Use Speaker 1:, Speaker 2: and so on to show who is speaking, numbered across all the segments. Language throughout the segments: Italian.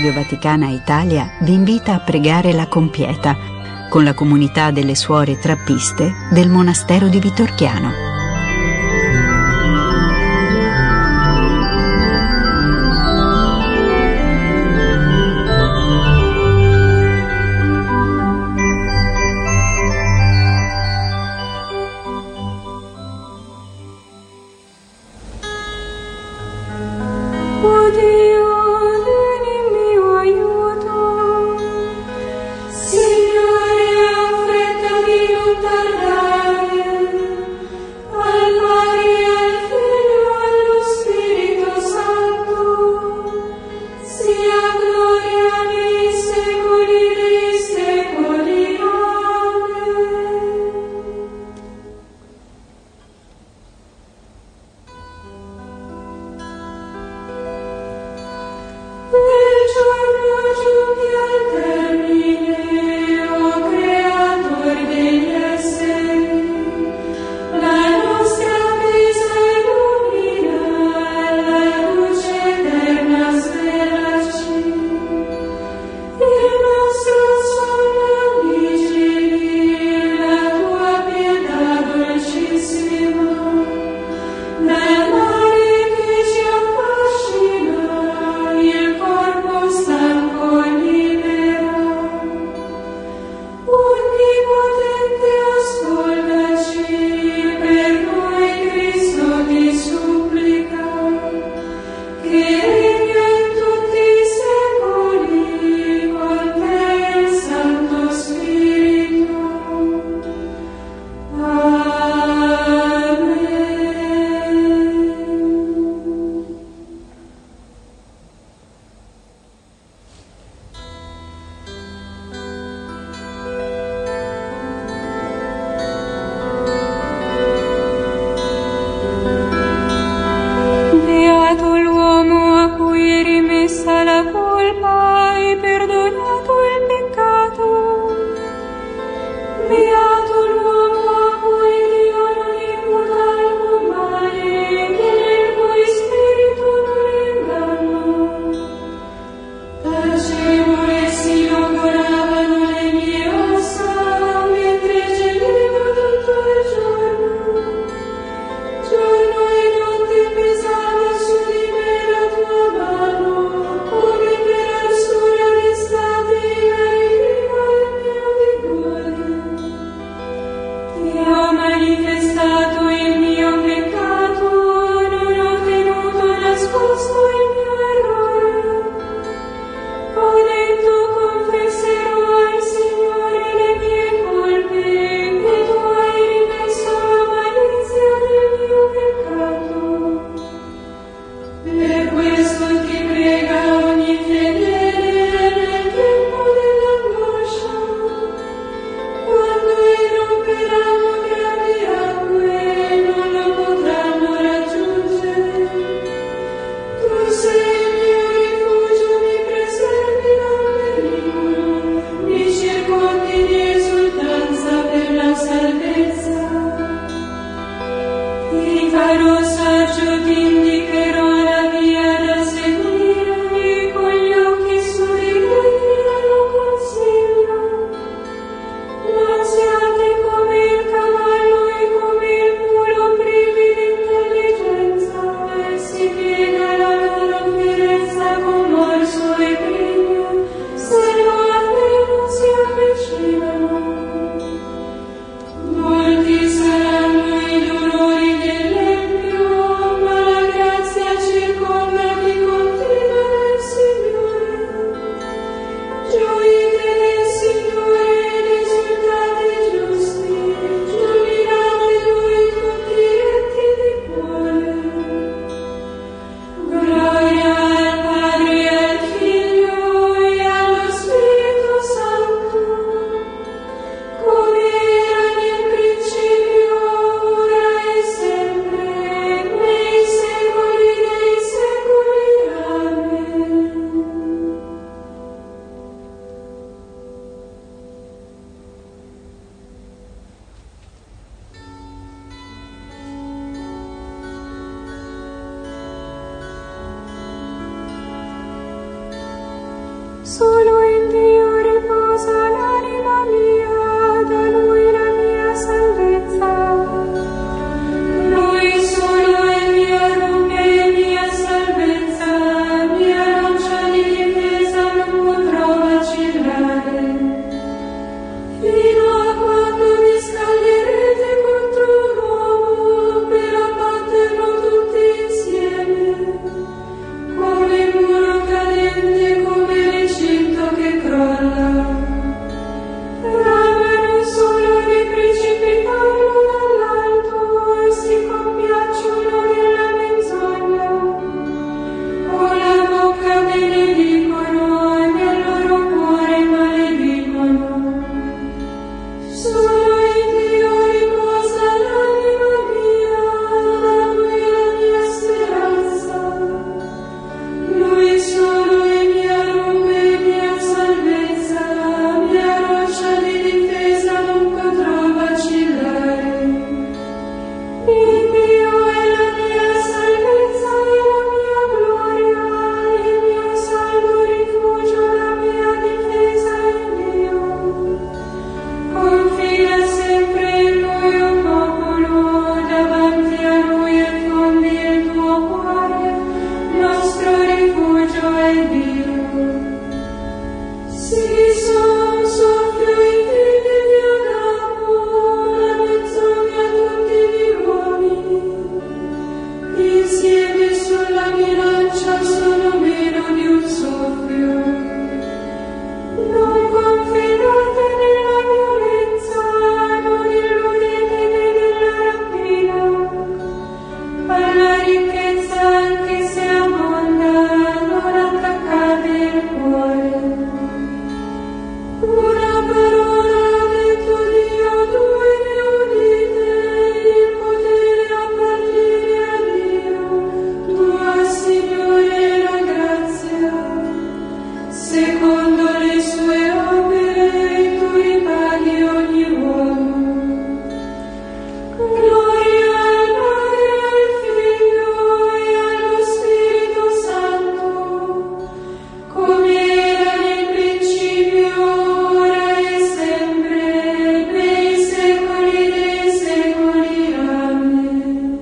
Speaker 1: Radio Vaticana Italia vi invita a pregare la Compieta con la comunità delle suore trappiste del monastero di Vitorchiano.
Speaker 2: Solo in Dio riposa l'anima mia, da Lui la mia salvezza. Lui solo è mia rupe, mia salvezza, mia roccia di difesa, non potrò vacillare. Fino a quando vi scalderete contro un uomo per abbatterlo tutti insieme, come muro cadente, come recinto che crolla. Bramano solo di precipitarlo dall'alto e si compiacciono della menzogna. Con la bocca benedicono e nel loro cuore maledicono. Solo in Dio riposa l'anima mia, da Lui la mia speranza. Lui solo è mia rupe, mia salvezza, mia roccia di difesa, non potrò vacillare. Il Dio è la mia salvezza e la mia gloria, il mio salvo rifugio, la mia difesa è Dio. Confida sempre il tuo popolo, davanti a Lui affondi il tuo cuore, nostro rifugio è Dio. Sì, sono un soffio in figli di Adamo, la menzogna tutti gli uomini. Insieme sulla bilancia sono meno di un soffio. Non confidate nella violenza, non illudete della rapina. Alla ricchezza, anche se abbonda, non attaccate il cuore. Una parola ha detto Dio, due ne udite, il potere appartiene a Dio, tua Signore la grazia. Secondo le sue opere tu ripaghi ogni uomo. Gloria al Padre, al Figlio e allo Spirito Santo, come era nel principio, ora e sempre, nei secoli dei secoli. Amen.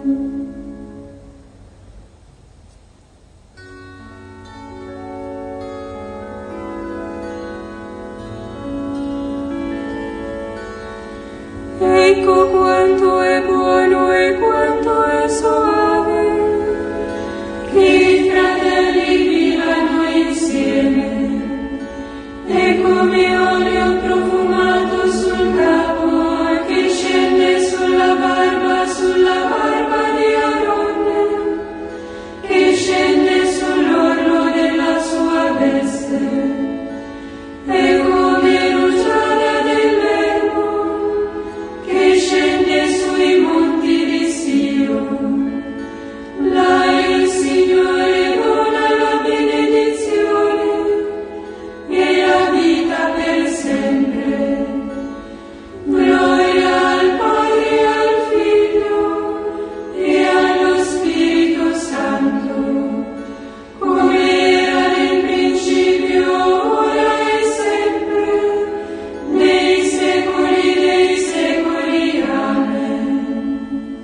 Speaker 2: Ecco quanto è buono e quanto è soave che i fratelli vivano insieme. È come olio profumato sul capo che scende sulla barba di Aronne, che scende sull'orlo della sua veste. È come rugiada dell'erbo che scende sui monti di Sion. Là il Signore dona la benedizione e la vita per sempre. Gloria al Padre, al Figlio e allo Spirito Santo, come era nel principio, ora e sempre, nei secoli dei secoli. Amen.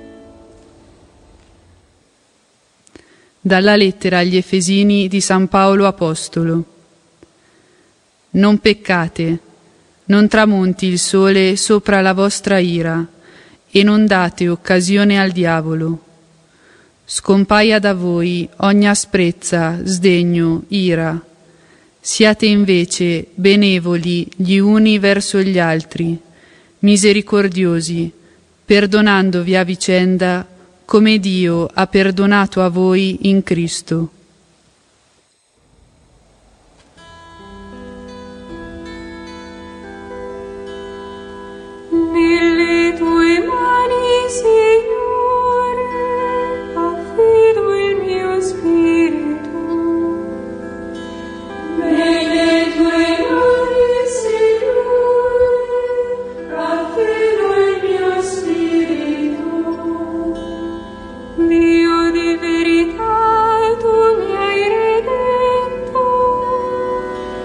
Speaker 3: Dalla lettera agli Efesini di San Paolo Apostolo. Non peccate, non tramonti il sole sopra la vostra ira, e non date occasione al diavolo. Scompaia da voi ogni asprezza, sdegno, ira. Siate invece benevoli gli uni verso gli altri, misericordiosi, perdonandovi a vicenda come Dio ha perdonato a voi in Cristo.
Speaker 2: Nelle tue mani, Signore, affido il mio spirito. Nelle tue mani, Signore, affido il mio spirito. Dio di verità, tu mi hai redento.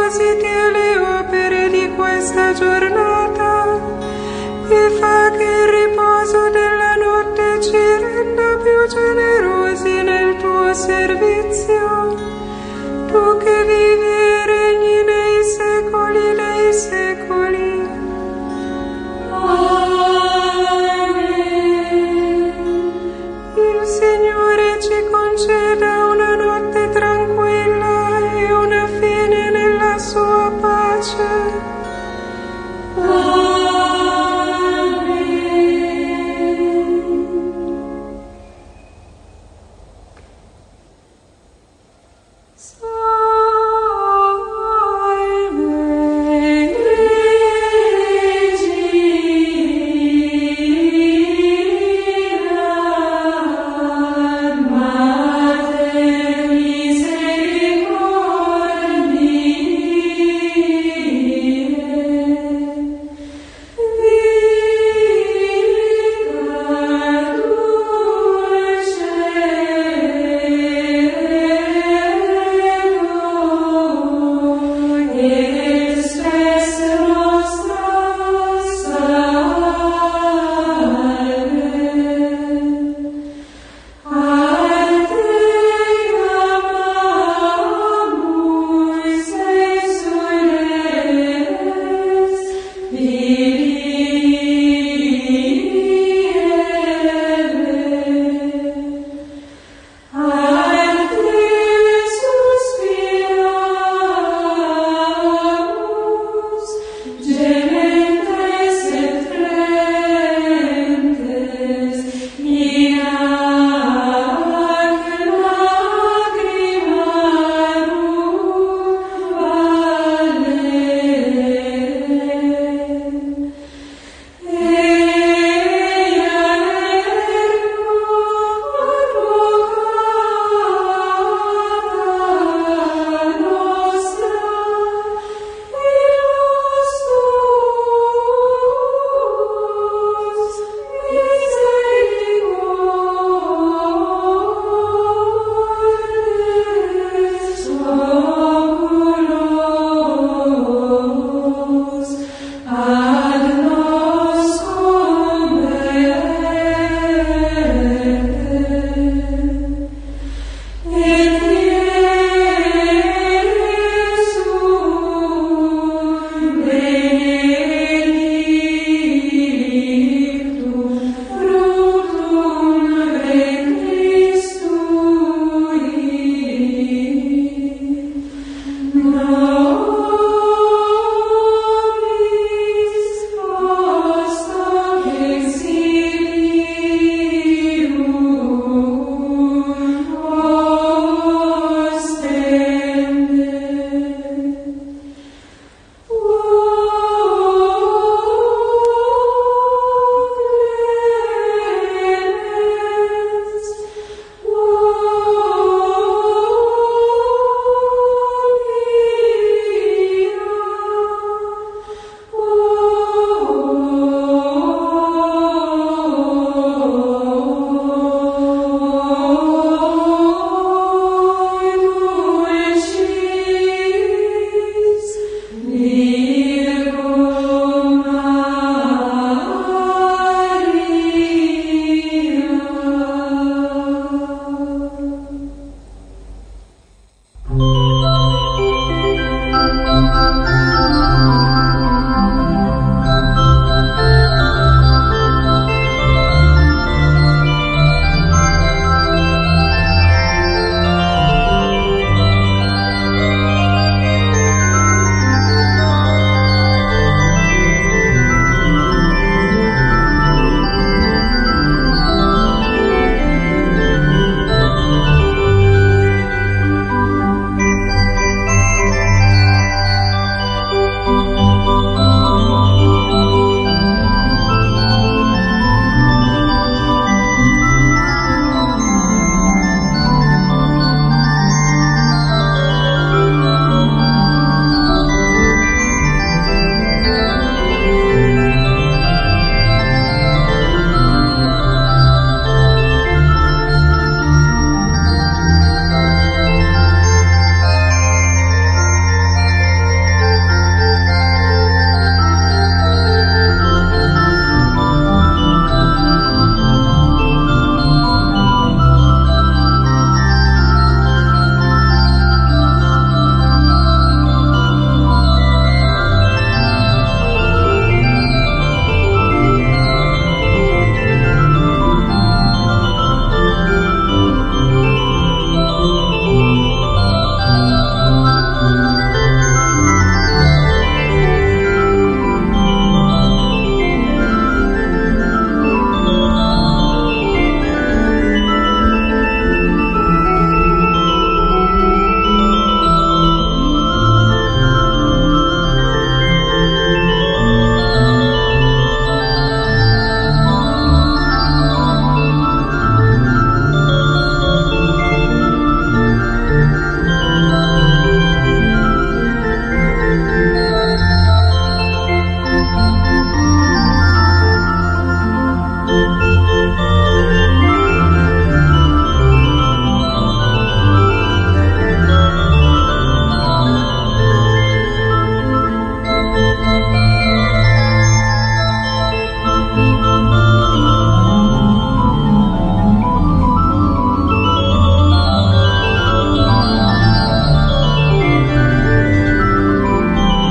Speaker 2: propositi e le opere di questa giornata e fa che il riposo della notte ci renda più generosi nel tuo servizio.